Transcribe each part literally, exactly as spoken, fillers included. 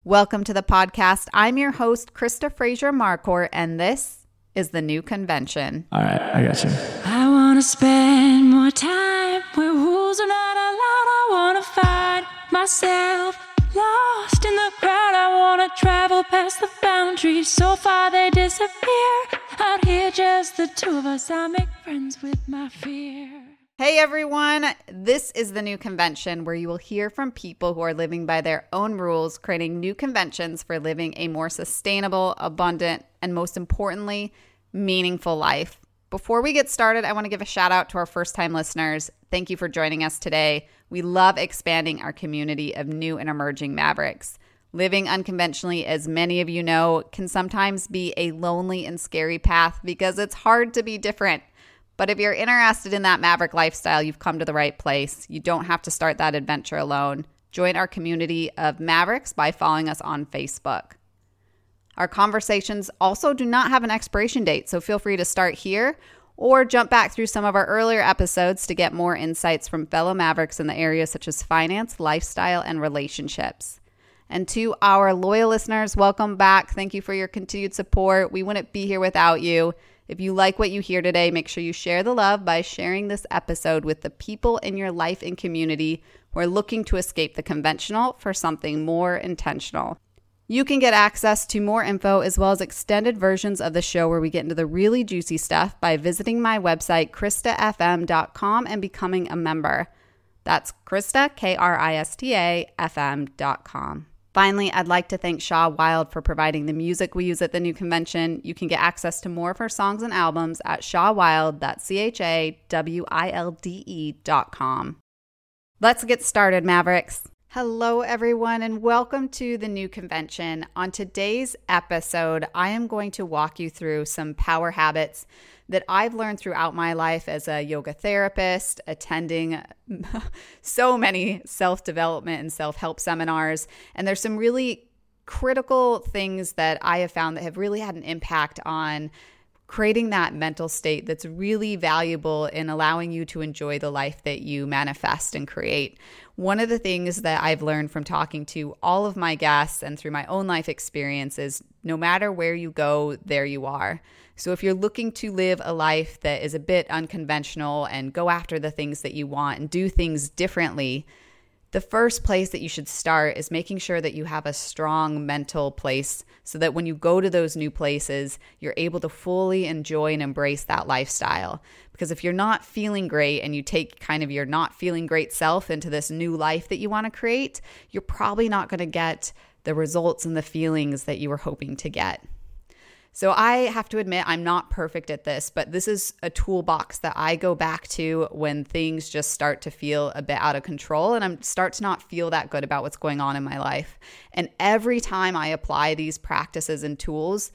Welcome to the podcast. I'm your host, Krista Frazier Marcourt, and this is the New Convention. All right, I got you. I want to spend more time where rules are not allowed. I want to find myself lost in the crowd. I want to travel past the boundaries so far they disappear. Out here, just the two of us, I make friends with my fear. Hey everyone, this is the New Convention, where you will hear from people who are living by their own rules, creating new conventions for living a more sustainable, abundant, and most importantly, meaningful life. Before we get started, I want to give a shout out to our first-time listeners. Thank you for joining us today. We love expanding our community of new and emerging Mavericks. Living unconventionally, as many of you know, can sometimes be a lonely and scary path because it's hard to be different. But if you're interested in that Maverick lifestyle, you've come to the right place. You don't have to start that adventure alone. Join our community of Mavericks by following us on Facebook. Our conversations also do not have an expiration date, so feel free to start here or jump back through some of our earlier episodes to get more insights from fellow Mavericks in the areas such as finance, lifestyle, and relationships. And to our loyal listeners, welcome back. Thank you for your continued support. We wouldn't be here without you. If you like what you hear today, make sure you share the love by sharing this episode with the people in your life and community who are looking to escape the conventional for something more intentional. You can get access to more info as well as extended versions of the show where we get into the really juicy stuff by visiting my website, krista f m dot com, and becoming a member. That's Krista, K R I S T A, F M dot com. Finally, I'd like to thank Shaw Wild for providing the music we use at the New Convention. You can get access to more of her songs and albums at shawwild dot c-h-a-w-i-l-d-e dot com. Let's get started, Mavericks. Hello, everyone, and welcome to the New Convention. On today's episode, I am going to walk you through some power habits that I've learned throughout my life as a yoga therapist, attending so many self-development and self-help seminars. And there's some really critical things that I have found that have really had an impact on creating that mental state that's really valuable in allowing you to enjoy the life that you manifest and create. One of the things that I've learned from talking to all of my guests and through my own life experience is no matter where you go, there you are. So if you're looking to live a life that is a bit unconventional and go after the things that you want and do things differently, the first place that you should start is making sure that you have a strong mental place so that when you go to those new places, you're able to fully enjoy and embrace that lifestyle. Because if you're not feeling great and you take kind of your not feeling great self into this new life that you want to create, you're probably not going to get the results and the feelings that you were hoping to get. So I have to admit I'm not perfect at this, but this is a toolbox that I go back to when things just start to feel a bit out of control and I start to not feel that good about what's going on in my life. And every time I apply these practices and tools,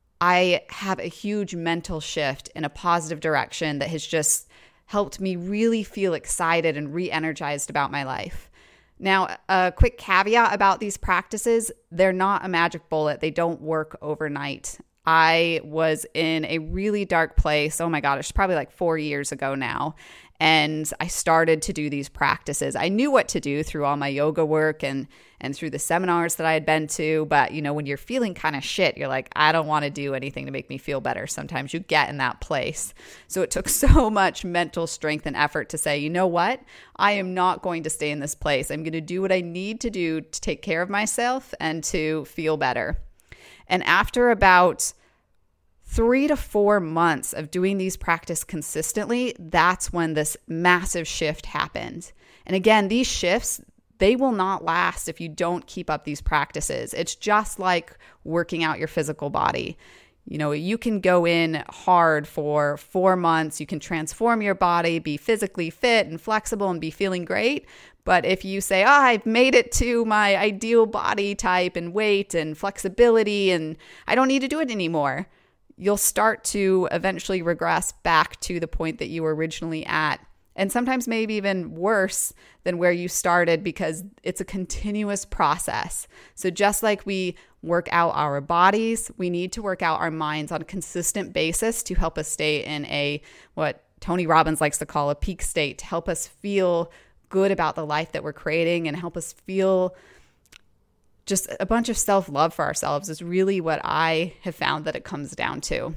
I have a huge mental shift in a positive direction that has just helped me really feel excited and re-energized about my life. Now, a quick caveat about these practices, they're not a magic bullet. They don't work overnight. I was in a really dark place. Oh my God, it's probably like four years ago now. And I started to do these practices. I knew what to do through all my yoga work and, and through the seminars that I had been to. But, you know, when you're feeling kind of shit, you're like, I don't want to do anything to make me feel better. Sometimes you get in that place. So it took so much mental strength and effort to say, you know what? I am not going to stay in this place. I'm going to do what I need to do to take care of myself and to feel better. And after about three to four months of doing these practices consistently, that's when this massive shift happened. And again, these shifts, they will not last if you don't keep up these practices. It's just like working out your physical body. You know, you can go in hard for four months. You can transform your body, be physically fit and flexible and be feeling great. But if you say, oh, I've made it to my ideal body type and weight and flexibility and I don't need to do it anymore, you'll start to eventually regress back to the point that you were originally at. And sometimes maybe even worse than where you started because it's a continuous process. So just like we work out our bodies, we need to work out our minds on a consistent basis to help us stay in a, what Tony Robbins likes to call a peak state, to help us feel good about the life that we're creating and help us feel just a bunch of self-love for ourselves is really what I have found that it comes down to.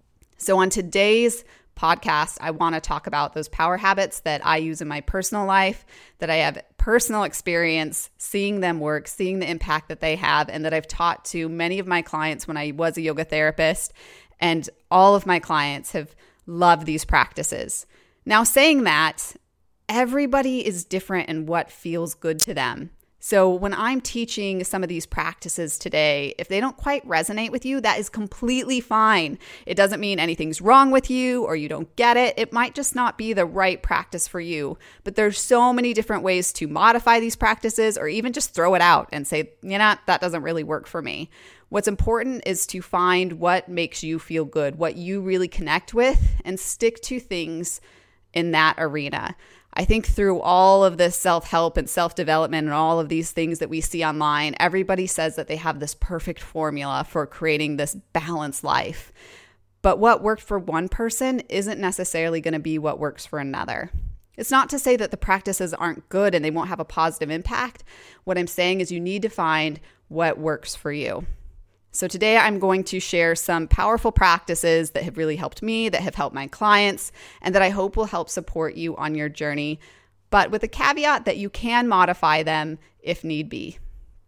So on today's podcast, I want to talk about those power habits that I use in my personal life, that I have personal experience seeing them work, seeing the impact that they have, and that I've taught to many of my clients when I was a yoga therapist. And all of my clients have loved these practices. Now, saying that, everybody is different in what feels good to them. So when I'm teaching some of these practices today, if they don't quite resonate with you, that is completely fine. It doesn't mean anything's wrong with you or you don't get it. It might just not be the right practice for you. But there's so many different ways to modify these practices or even just throw it out and say, you know, that doesn't really work for me. What's important is to find what makes you feel good, what you really connect with, and stick to things in that arena. I think through all of this self-help and self-development and all of these things that we see online, everybody says that they have this perfect formula for creating this balanced life. But what worked for one person isn't necessarily going to be what works for another. It's not to say that the practices aren't good and they won't have a positive impact. What I'm saying is you need to find what works for you. So today I'm going to share some powerful practices that have really helped me, that have helped my clients, and that I hope will help support you on your journey, but with the caveat that you can modify them if need be.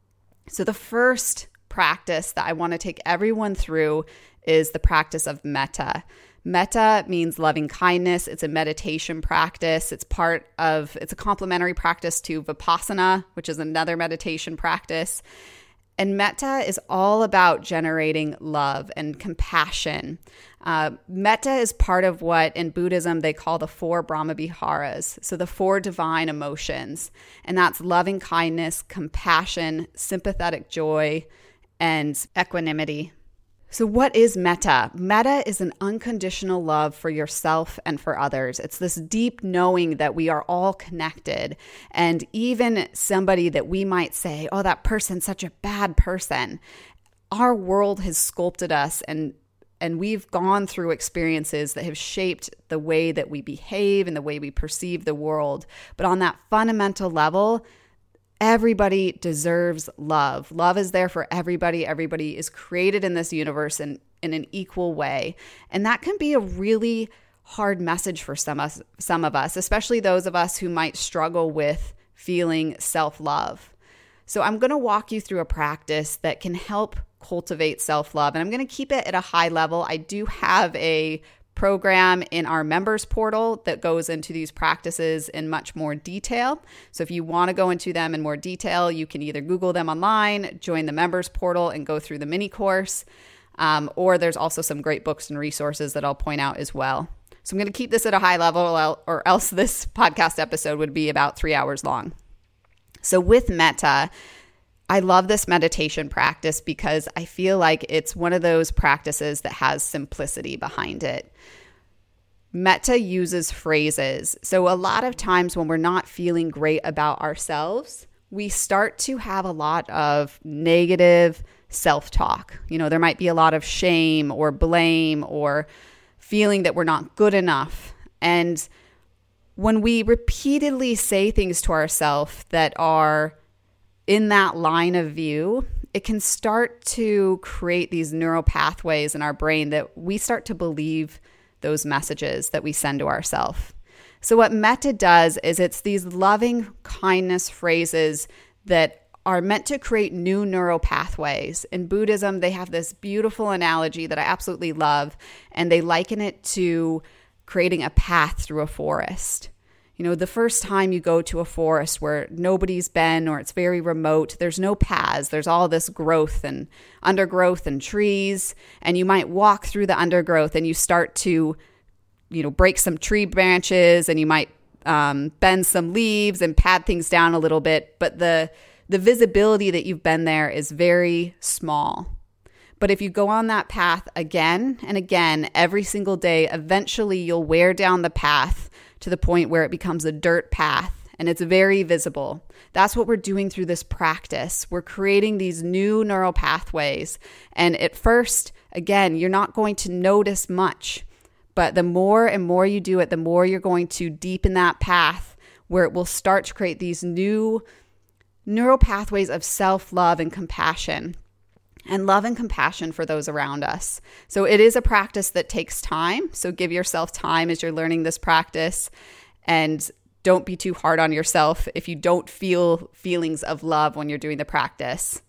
So the first practice that I want to take everyone through is the practice of metta. Metta means loving kindness. It's a meditation practice. It's part of, it's a complementary practice to Vipassana, which is another meditation practice. And metta is all about generating love and compassion. Uh, metta is part of what in Buddhism they call the four Brahmaviharas, so the four divine emotions. And that's loving kindness, compassion, sympathetic joy, and equanimity. So what is metta? Metta is an unconditional love for yourself and for others. It's this deep knowing that we are all connected. And even somebody that we might say, oh, that person's such a bad person. Our world has sculpted us and and we've gone through experiences that have shaped the way that we behave and the way we perceive the world. But on that fundamental level, everybody deserves love. Love is there for everybody. Everybody is created in this universe in, in an equal way. And that can be a really hard message for some, us, some of us, especially those of us who might struggle with feeling self-love. So I'm going to walk you through a practice that can help cultivate self-love. And I'm going to keep it at a high level. I do have a program in our members portal that goes into these practices in much more detail. So if you want to go into them in more detail, you can either Google them online, join the members portal, and go through the mini course. Um, or there's also some great books and resources that I'll point out as well. So I'm going to keep this at a high level, or else this podcast episode would be about three hours long. So with metta, I love this meditation practice because I feel like it's one of those practices that has simplicity behind it. Metta uses phrases. So a lot of times when we're not feeling great about ourselves, we start to have a lot of negative self-talk. You know, there might be a lot of shame or blame or feeling that we're not good enough. And when we repeatedly say things to ourselves that are in that line of view, it can start to create these neural pathways in our brain that we start to believe those messages that we send to ourselves. So what metta does is it's these loving kindness phrases that are meant to create new neural pathways. In Buddhism, they have this beautiful analogy that I absolutely love, and they liken it to creating a path through a forest. You know, the first time you go to a forest where nobody's been or it's very remote, there's no paths. There's all this growth and undergrowth and trees. And you might walk through the undergrowth and you start to, you know, break some tree branches and you might um, bend some leaves and pad things down a little bit. But the the visibility that you've been there is very small. But if you go on that path again and again, every single day, eventually you'll wear down the path to the point where it becomes a dirt path and it's very visible. That's what we're doing through this practice. We're creating these new neural pathways. And at first, again, you're not going to notice much, but the more and more you do it, the more you're going to deepen that path where it will start to create these new neural pathways of self-love and compassion, and love and compassion for those around us. So it is a practice that takes time. So give yourself time as you're learning this practice, and don't be too hard on yourself if you don't feel feelings of love when you're doing the practice.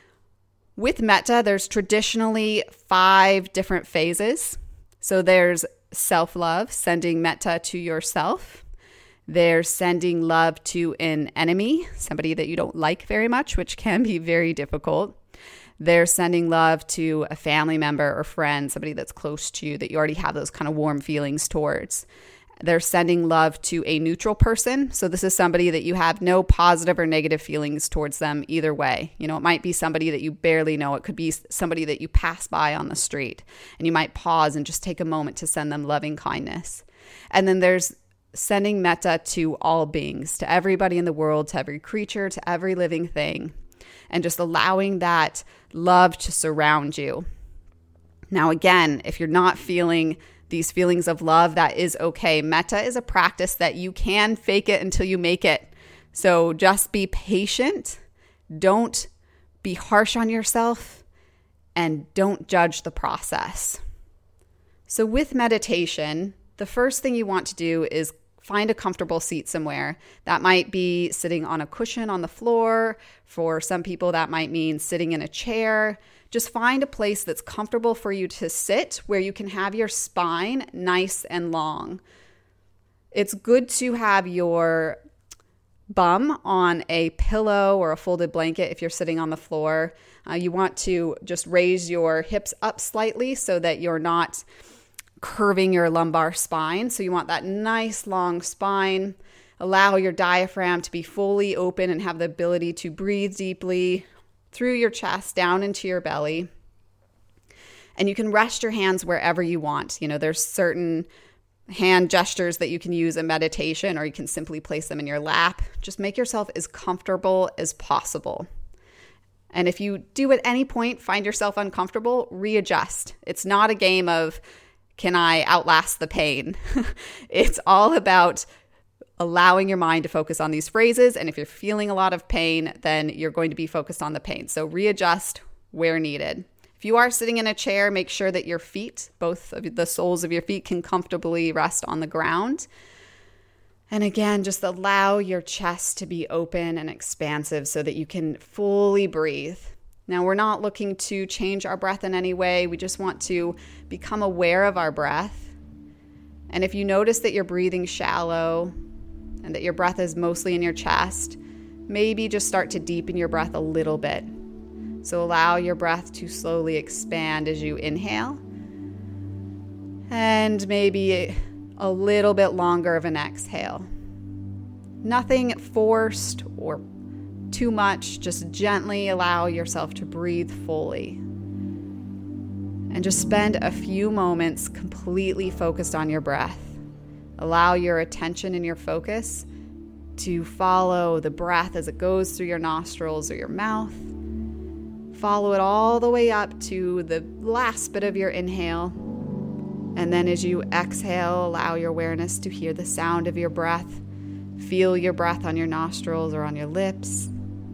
With metta, there's traditionally five different phases. So there's self-love, sending metta to yourself. There's sending love to an enemy, somebody that you don't like very much, which can be very difficult. There's sending love to a family member or friend, somebody that's close to you that you already have those kind of warm feelings towards. They're sending love to a neutral person. So this is somebody that you have no positive or negative feelings towards them either way. You know, it might be somebody that you barely know. It could be somebody that you pass by on the street, and you might pause and just take a moment to send them loving kindness. And then there's sending metta to all beings, to everybody in the world, to every creature, to every living thing, and just allowing that love to surround you. Now, again, if you're not feeling these feelings of love, that is okay. Metta is a practice that you can fake it until you make it. So just be patient. Don't be harsh on yourself, and don't judge the process. So with meditation, the first thing you want to do is find a comfortable seat somewhere. That might be sitting on a cushion on the floor. For some people, that might mean sitting in a chair. Just find a place that's comfortable for you to sit, where you can have your spine nice and long. It's good to have your bum on a pillow or a folded blanket if you're sitting on the floor. Uh, you want to just raise your hips up slightly so that you're not curving your lumbar spine. So you want that nice long spine. Allow your diaphragm to be fully open and have the ability to breathe deeply through your chest down into your belly. And you can rest your hands wherever you want. You know, there's certain hand gestures that you can use in meditation, or you can simply place them in your lap. Just make yourself as comfortable as possible. And if you do at any point find yourself uncomfortable, readjust. It's not a game of, can I outlast the pain? It's all about allowing your mind to focus on these phrases. And if you're feeling a lot of pain, then you're going to be focused on the pain. So readjust where needed. If you are sitting in a chair, make sure that your feet, both of the soles of your feet, can comfortably rest on the ground. And again, just allow your chest to be open and expansive so that you can fully breathe. Now, we're not looking to change our breath in any way. We just want to become aware of our breath. And if you notice that you're breathing shallow and that your breath is mostly in your chest, maybe just start to deepen your breath a little bit. So allow your breath to slowly expand as you inhale, and maybe a little bit longer of an exhale. Nothing forced or too much, just gently allow yourself to breathe fully. And just spend a few moments completely focused on your breath. Allow your attention and your focus to follow the breath as it goes through your nostrils or your mouth. Follow it all the way up to the last bit of your inhale. And then as you exhale, allow your awareness to hear the sound of your breath. Feel your breath on your nostrils or on your lips.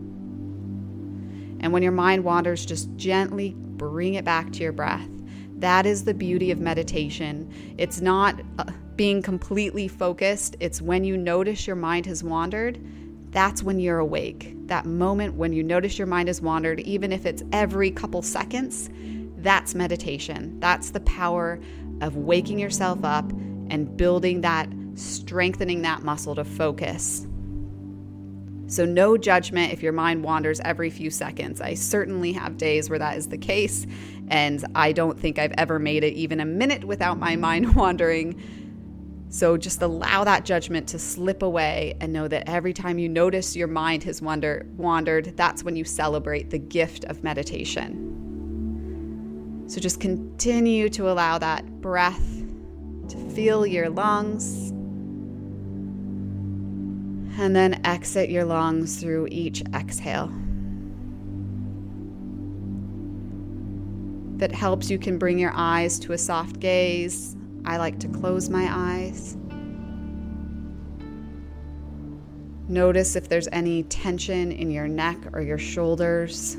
And when your mind wanders, just gently bring it back to your breath. That is the beauty of meditation. It's not uh, being completely focused. It's when you notice your mind has wandered, that's when you're awake. That moment when you notice your mind has wandered, even if it's every couple seconds, that's meditation. That's the power of waking yourself up and building that, strengthening that muscle to focus. So no judgment if your mind wanders every few seconds. I certainly have days where that is the case, and I don't think I've ever made it even a minute without my mind wandering. So just allow that judgment to slip away and know that every time you notice your mind has wander, wandered, that's when you celebrate the gift of meditation. So just continue to allow that breath to fill your lungs, and then exit your lungs through each exhale. If it helps, you can bring your eyes to a soft gaze. I like to close my eyes. Notice if there's any tension in your neck or your shoulders.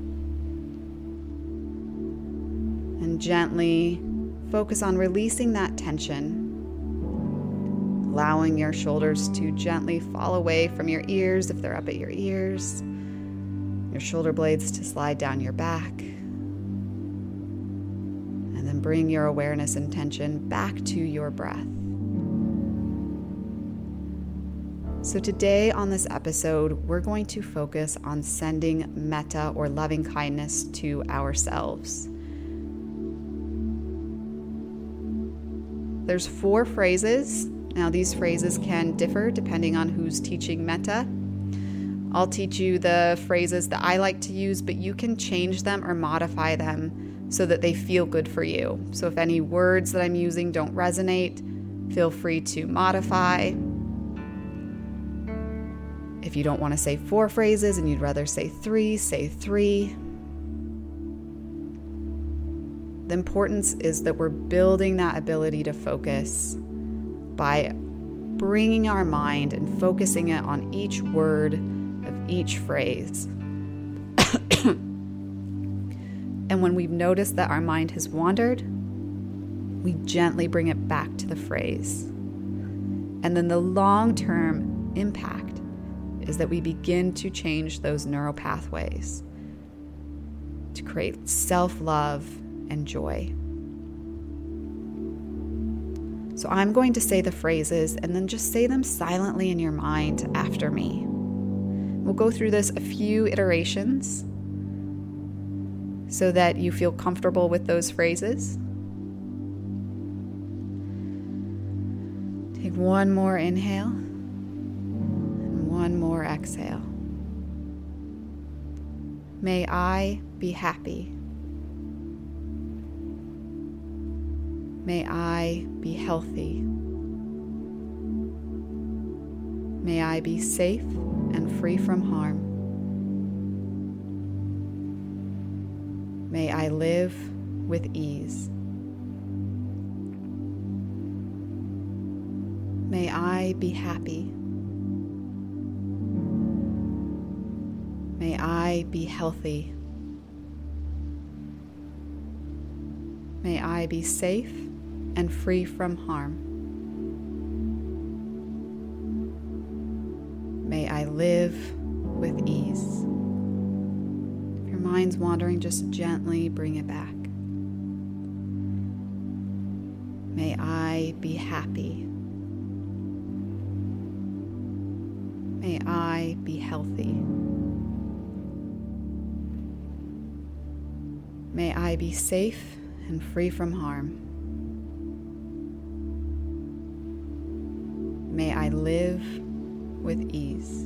And gently focus on releasing that tension, allowing your shoulders to gently fall away from your ears if they're up at your ears, your shoulder blades to slide down your back, and then bring your awareness and tension back to your breath. So today on this episode, we're going to focus on sending metta or loving kindness to ourselves. There's four phrases. Now these phrases can differ depending on who's teaching metta. I'll teach you the phrases that I like to use, but you can change them or modify them so that they feel good for you. So if any words that I'm using don't resonate, feel free to modify. If you don't want to say four phrases and you'd rather say three, say three. The importance is that we're building that ability to focus by bringing our mind and focusing it on each word of each phrase. And when we've noticed that our mind has wandered, we gently bring it back to the phrase. And then the long-term impact is that we begin to change those neural pathways to create self-love and joy. So I'm going to say the phrases and then just say them silently in your mind after me. We'll go through this a few iterations so that you feel comfortable with those phrases. Take one more inhale and one more exhale. May I be happy. May I be healthy. May I be safe and free from harm. May I live with ease. May I be happy. May I be healthy. May I be safe and free from harm. May I live with ease. If your mind's wandering, just gently bring it back. May I be happy. May I be healthy. May I be safe and free from harm. May I live with ease.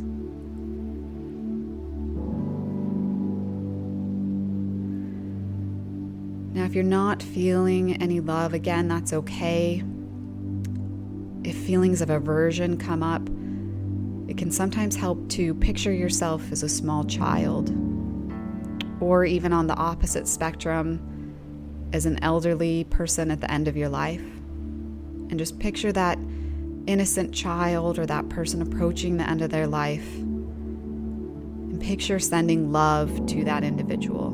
Now, if you're not feeling any love, again, that's okay. If feelings of aversion come up, it can sometimes help to picture yourself as a small child, or even on the opposite spectrum, as an elderly person at the end of your life. And just picture that innocent child or that person approaching the end of their life, and picture sending love to that individual.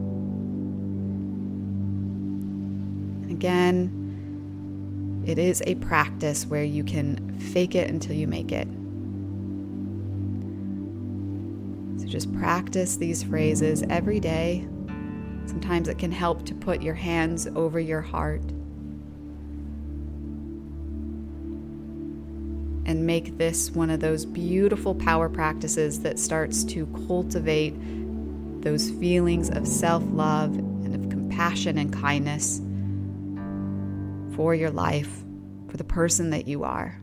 And again, it is a practice where you can fake it until you make it. So just practice these phrases every day. Sometimes it can help to put your hands over your heart and make this one of those beautiful power practices that starts to cultivate those feelings of self-love and of compassion and kindness for your life, for the person that you are.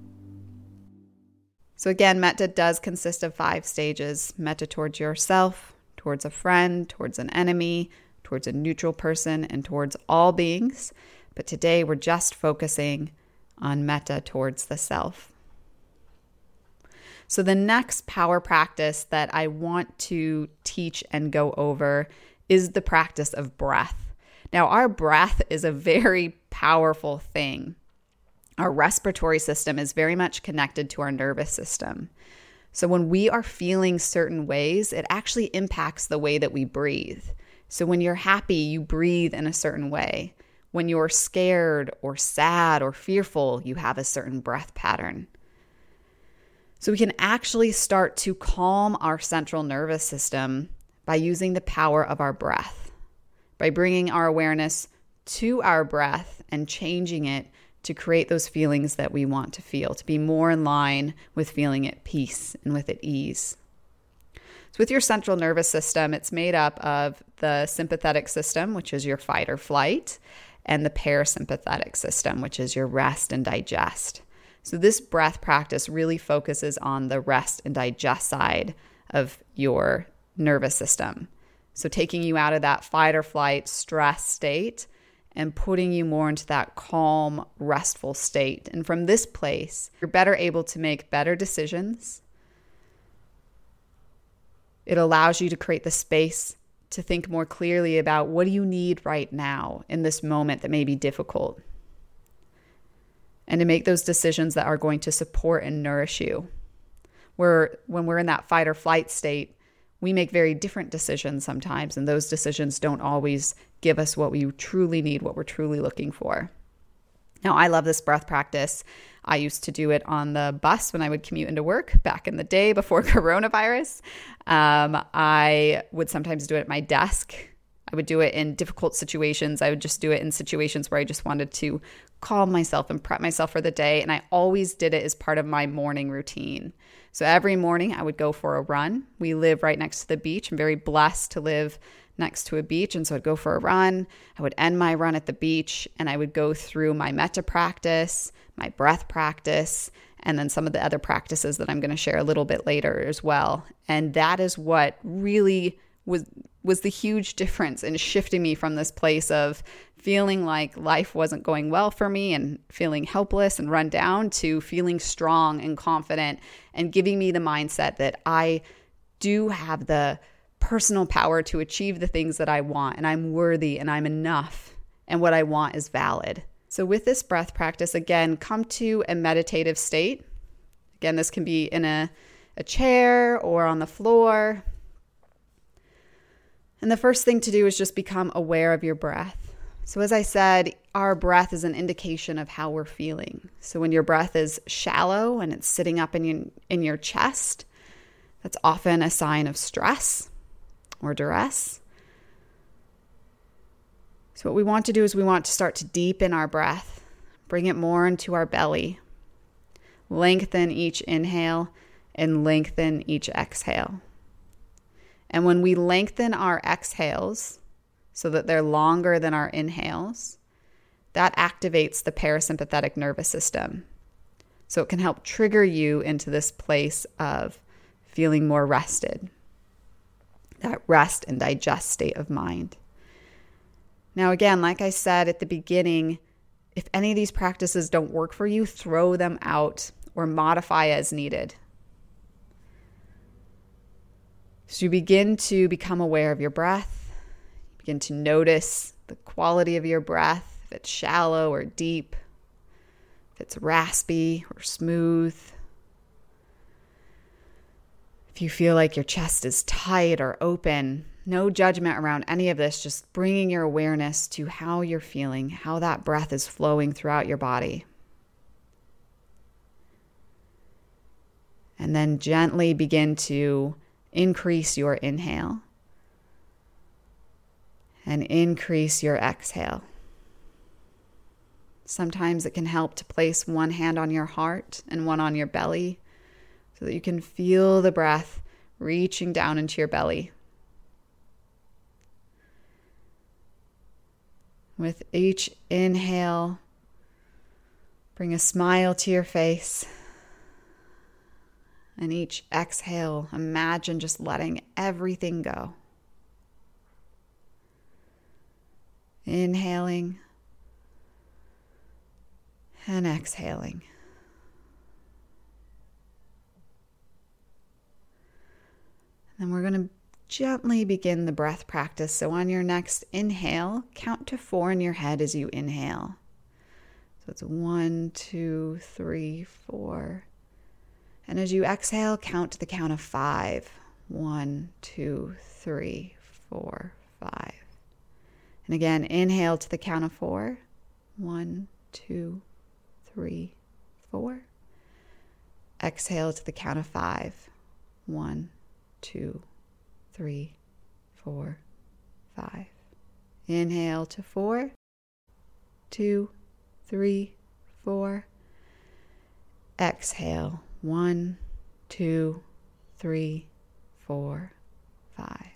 So again, metta does consist of five stages: metta towards yourself, towards a friend, towards an enemy, towards a neutral person, and towards all beings. But today we're just focusing on metta towards the self. So the next power practice that I want to teach and go over is the practice of breath. Now, our breath is a very powerful thing. Our respiratory system is very much connected to our nervous system. So when we are feeling certain ways, it actually impacts the way that we breathe. So when you're happy, you breathe in a certain way. When you're scared or sad or fearful, you have a certain breath pattern. So we can actually start to calm our central nervous system by using the power of our breath, by bringing our awareness to our breath and changing it to create those feelings that we want to feel, to be more in line with feeling at peace and with at ease. So with your central nervous system, it's made up of the sympathetic system, which is your fight or flight, and the parasympathetic system, which is your rest and digest. So this breath practice really focuses on the rest and digest side of your nervous system. So taking you out of that fight or flight stress state and putting you more into that calm, restful state. And from this place, you're better able to make better decisions. It allows you to create the space to think more clearly about what do you need right now in this moment that may be difficult, and to make those decisions that are going to support and nourish you. Where when we're in that fight or flight state, we make very different decisions sometimes, and those decisions don't always give us what we truly need, what we're truly looking for. Now, I love this breath practice. I used to do it on the bus when I would commute into work back in the day before coronavirus. Um, I would sometimes do it at my desk. I would do it in difficult situations. I would just do it in situations where I just wanted to calm myself and prep myself for the day. And I always did it as part of my morning routine. So every morning I would go for a run. We live right next to the beach. I'm very blessed to live next to a beach. And so I'd go for a run. I would end my run at the beach and I would go through my metta practice, my breath practice, and then some of the other practices that I'm going to share a little bit later as well. And that is what really was was the huge difference in shifting me from this place of feeling like life wasn't going well for me and feeling helpless and run down to feeling strong and confident and giving me the mindset that I do have the personal power to achieve the things that I want, and I'm worthy and I'm enough, and what I want is valid. So with this breath practice, again, come to a meditative state. Again, this can be in a, a chair or on the floor. And the first thing to do is just become aware of your breath. So as I said, our breath is an indication of how we're feeling. So when your breath is shallow and it's sitting up in your, in your chest, that's often a sign of stress or duress. So what we want to do is we want to start to deepen our breath, bring it more into our belly, lengthen each inhale and lengthen each exhale. And when we lengthen our exhales so that they're longer than our inhales, that activates the parasympathetic nervous system. So it can help trigger you into this place of feeling more rested, that rest and digest state of mind. Now, again, like I said at the beginning, if any of these practices don't work for you, throw them out or modify as needed. So you begin to become aware of your breath. You begin to notice the quality of your breath, if it's shallow or deep, if it's raspy or smooth. If you feel like your chest is tight or open, no judgment around any of this, just bringing your awareness to how you're feeling, how that breath is flowing throughout your body. And then gently begin to increase your inhale and increase your exhale. Sometimes it can help to place one hand on your heart and one on your belly so that you can feel the breath reaching down into your belly. With each inhale, bring a smile to your face. And each exhale, imagine just letting everything go. Inhaling and exhaling. And we're going to gently begin the breath practice. So on your next inhale, count to four in your head as you inhale. So it's one, two, three, four. And as you exhale, count to the count of five. One, two, three, four, five. And again, inhale to the count of four. One, two, three, four. Exhale to the count of five. One, two, three, four, five. Inhale to four, two, three, four. Exhale, one, two, three, four, five.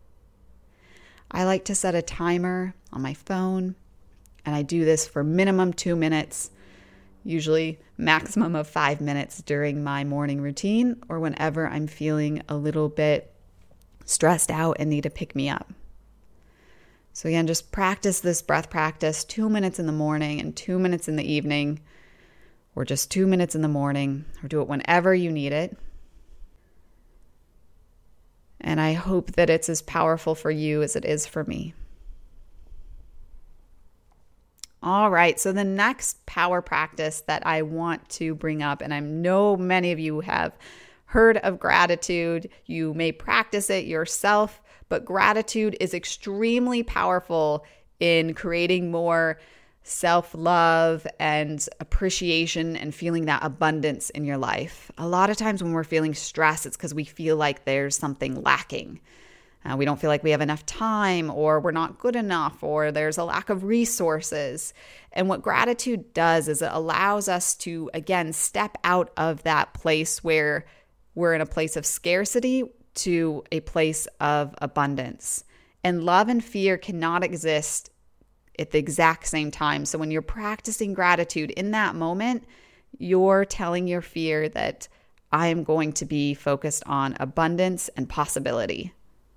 I like to set a timer on my phone, and I do this for minimum two minutes, usually maximum of five minutes during my morning routine or whenever I'm feeling a little bit stressed out and need to pick me up. So again, just practice this breath practice two minutes in the morning and two minutes in the evening, or just two minutes in the morning, or do it whenever you need it. And I hope that it's as powerful for you as it is for me. All right, so the next power practice that I want to bring up, and I know many of you have heard of gratitude, you may practice it yourself, but gratitude is extremely powerful in creating more self-love and appreciation and feeling that abundance in your life. A lot of times when we're feeling stressed, it's because we feel like there's something lacking. Uh, we don't feel like we have enough time, or we're not good enough, or there's a lack of resources. And what gratitude does is it allows us to, again, step out of that place where we're in a place of scarcity to a place of abundance. And love and fear cannot exist at the exact same time. So when you're practicing gratitude in that moment, you're telling your fear that I am going to be focused on abundance and possibility.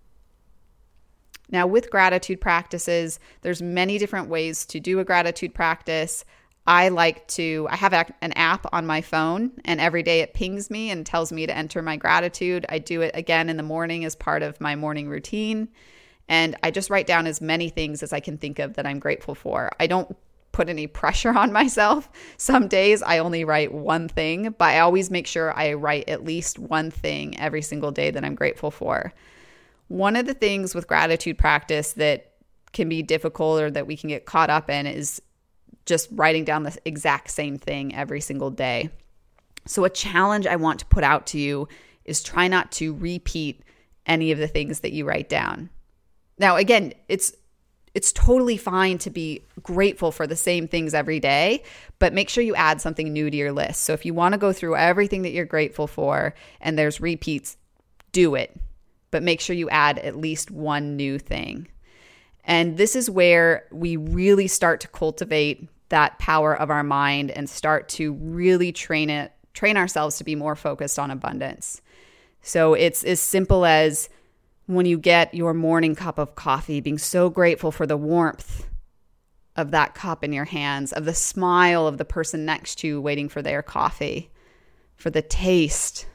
Now, with gratitude practices, there's many different ways to do a gratitude practice. I like to, I have an app on my phone, and every day it pings me and tells me to enter my gratitude. I do it again in the morning as part of my morning routine. And I just write down as many things as I can think of that I'm grateful for. I don't put any pressure on myself. Some days I only write one thing, but I always make sure I write at least one thing every single day that I'm grateful for. One of the things with gratitude practice that can be difficult or that we can get caught up in is just writing down the exact same thing every single day. So a challenge I want to put out to you is try not to repeat any of the things that you write down. Now, again, it's it's totally fine to be grateful for the same things every day, but make sure you add something new to your list. So if you want to go through everything that you're grateful for and there's repeats, do it. But make sure you add at least one new thing. And this is where we really start to cultivate that power of our mind and start to really train it, train ourselves to be more focused on abundance. So it's as simple as when you get your morning cup of coffee, being so grateful for the warmth of that cup in your hands, of the smile of the person next to you waiting for their coffee, for the taste,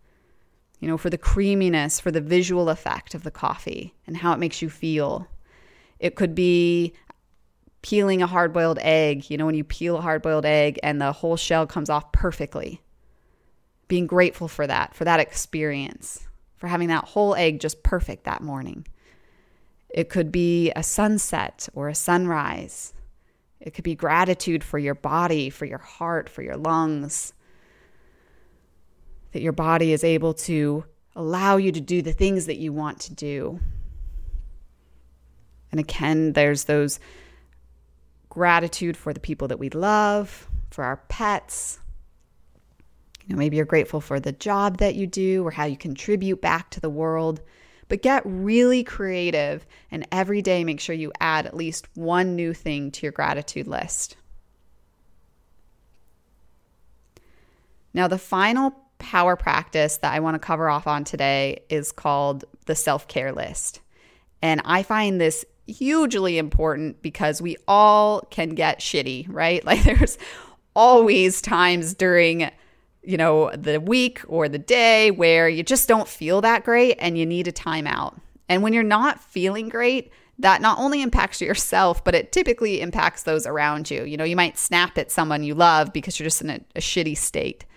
you know, for the creaminess, for the visual effect of the coffee and how it makes you feel. It could be peeling a hard-boiled egg, you know, when you peel a hard-boiled egg and the whole shell comes off perfectly. Being grateful for that, for that experience, for having that whole egg just perfect that morning. It could be a sunset or a sunrise. It could be gratitude for your body, for your heart, for your lungs. That your body is able to allow you to do the things that you want to do. And again, there's those gratitude for the people that we love, for our pets. You know, maybe you're grateful for the job that you do or how you contribute back to the world. But get really creative, and every day make sure you add at least one new thing to your gratitude list. Now, the final power practice that I want to cover off on today is called the self-care list. And I find this hugely important because we all can get shitty, right? Like there's always times during, you know, the week or the day where you just don't feel that great and you need a timeout. And when you're not feeling great, that not only impacts yourself, but it typically impacts those around you. You know, you might snap at someone you love because you're just in a, a shitty state.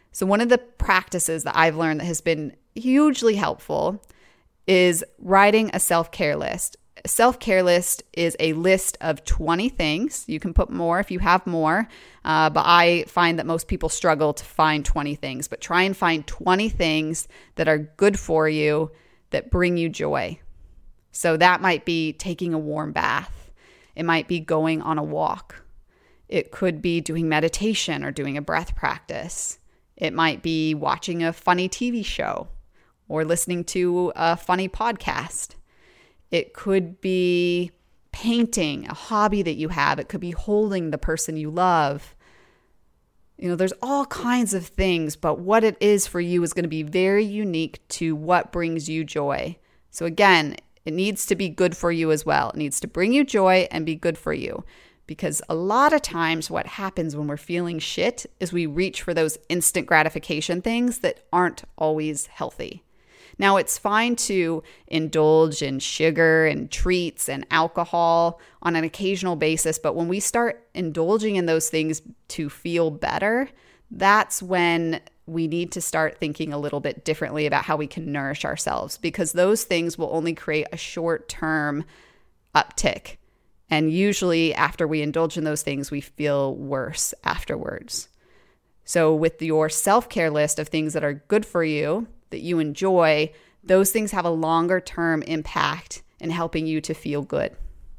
So one of the practices that I've learned that has been hugely helpful is writing a self-care list. A self-care list is a list of twenty things. You can put more if you have more, uh, but I find that most people struggle to find twenty things. But try and find twenty things that are good for you, that bring you joy. So that might be taking a warm bath. It might be going on a walk. It could be doing meditation or doing a breath practice. It might be watching a funny T V show or listening to a funny podcast. It could be painting, a hobby that you have. It could be holding the person you love. You know, there's all kinds of things, but what it is for you is going to be very unique to what brings you joy. So again, it needs to be good for you as well. It needs to bring you joy and be good for you. Because a lot of times what happens when we're feeling shit is we reach for those instant gratification things that aren't always healthy. Now, it's fine to indulge in sugar and treats and alcohol on an occasional basis, but when we start indulging in those things to feel better, that's when we need to start thinking a little bit differently about how we can nourish ourselves, because those things will only create a short-term uptick. And usually after we indulge in those things, we feel worse afterwards. So with your self-care list of things that are good for you, that you enjoy, those things have a longer term impact in helping you to feel good.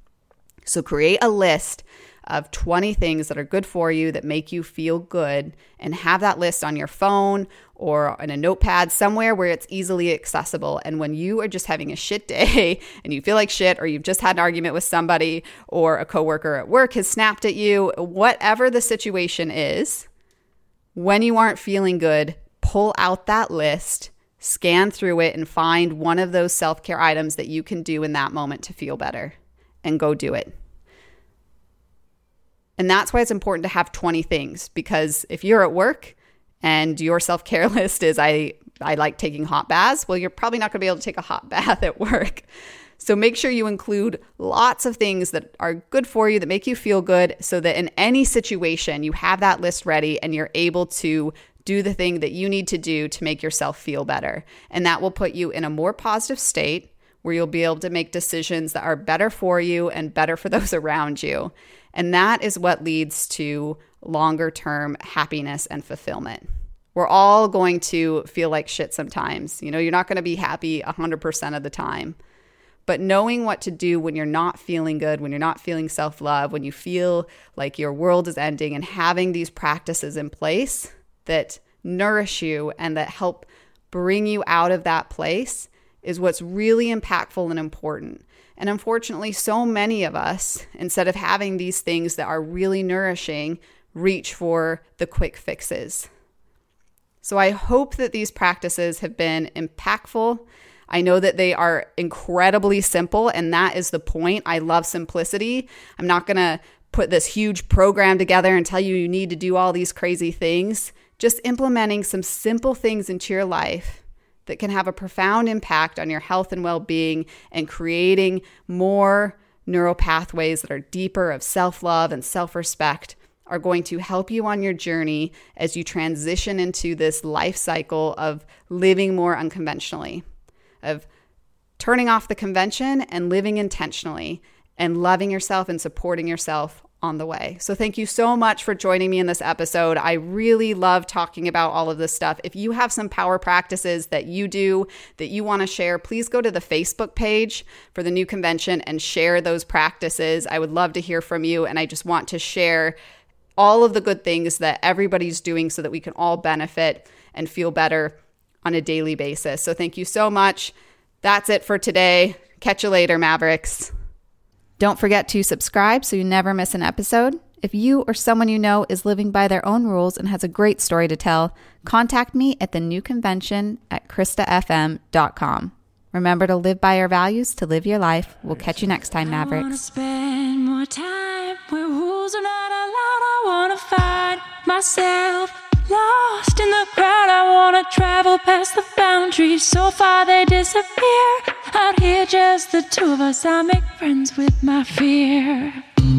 So create a list of twenty things that are good for you, that make you feel good, and have that list on your phone or in a notepad somewhere where it's easily accessible. And when you are just having a shit day and you feel like shit, or you've just had an argument with somebody, or a coworker at work has snapped at you, whatever the situation is, when you aren't feeling good, pull out that list, scan through it, and find one of those self-care items that you can do in that moment to feel better, and go do it. And that's why it's important to have twenty things, because if you're at work and your self-care list is I, I like taking hot baths, well, you're probably not going to be able to take a hot bath at work. So make sure you include lots of things that are good for you, that make you feel good, so that in any situation you have that list ready and you're able to do the thing that you need to do to make yourself feel better. And that will put you in a more positive state where you'll be able to make decisions that are better for you and better for those around you. And that is what leads to longer term happiness and fulfillment. We're all going to feel like shit sometimes. You know, you're not going to be happy one hundred percent of the time. But knowing what to do when you're not feeling good, when you're not feeling self-love, when you feel like your world is ending, and having these practices in place that nourish you and that help bring you out of that place is what's really impactful and important. And unfortunately, so many of us, instead of having these things that are really nourishing, reach for the quick fixes. So I hope that these practices have been impactful. I know that they are incredibly simple, and that is the point. I love simplicity. I'm not going to put this huge program together and tell you you need to do all these crazy things. Just implementing some simple things into your life that can have a profound impact on your health and well-being, and creating more neural pathways that are deeper of self-love and self-respect are going to help you on your journey as you transition into this life cycle of living more unconventionally, of turning off the convention and living intentionally, and loving yourself and supporting yourself on the way. So thank you so much for joining me in this episode. I really love talking about all of this stuff. If you have some power practices that you do that you want to share, please go to the Facebook page for the New Convention and share those practices. I would love to hear from you, and I just want to share all of the good things that everybody's doing so that we can all benefit and feel better on a daily basis. So thank you so much. That's it for today. Catch you later, Mavericks. Don't forget to subscribe so you never miss an episode. If you or someone you know is living by their own rules and has a great story to tell, contact me at the new convention at krista f m dot com. Remember to live by your values to live your life. We'll catch you next time, Mavericks. I wanna spend more time where rules are not allowed. I wanna find myself lost in the crowd. I wanna travel past the boundaries so far they disappear. Out here just the two of us, I make friends with my fear.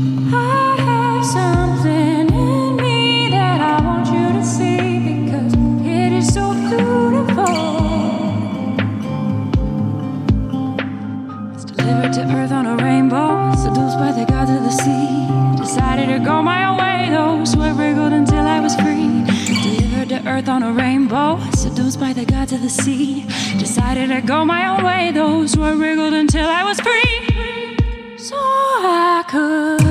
I have something in me that I want you to see, because earth on a rainbow, seduced by the gods of the sea. Decided to go my own way, those were wriggled until I was free. So I could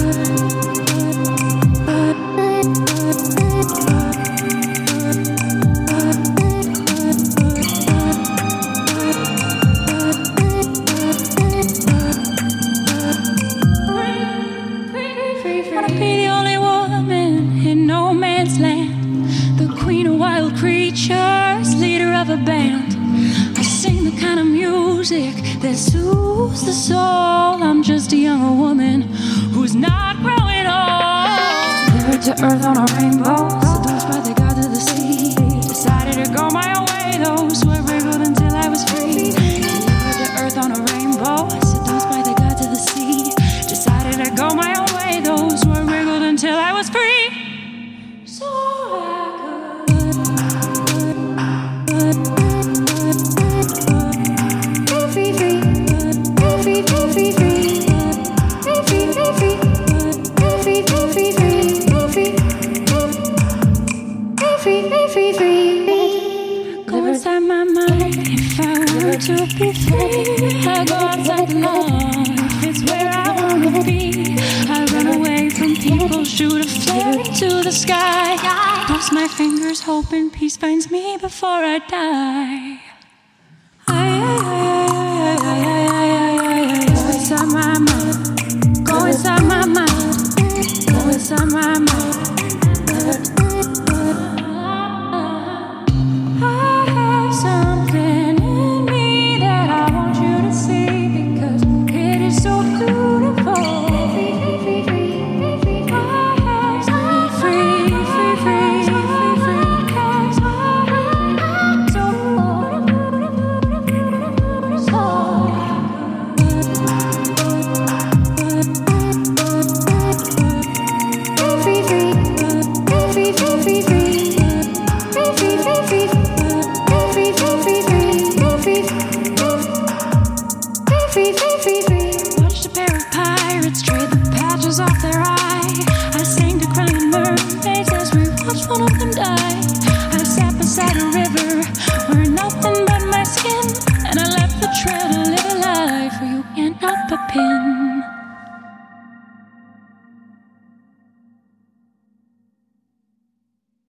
be the only woman in no man's land, the queen of wild creatures, leader of a band. I sing the kind of music that soothes the soul. I'm just a younger woman who's not growing old. Delivered to earth on a rainbow, seduced by the gods of the sea. Decided to go my own way, those were wriggled until I was free. Delivered to earth on a rainbow, seduced by the gods of the sea. Decided to go my own way, those were wriggled until I was free. So I could free, free, free, free, free, free, free, free, free, free, free, free, free, free. Go inside my mind if I were to be free. I go outside the law if it's where I wanna be. I run away from people, shoot a flare into the sky. Cross my fingers, hoping peace finds me before I die.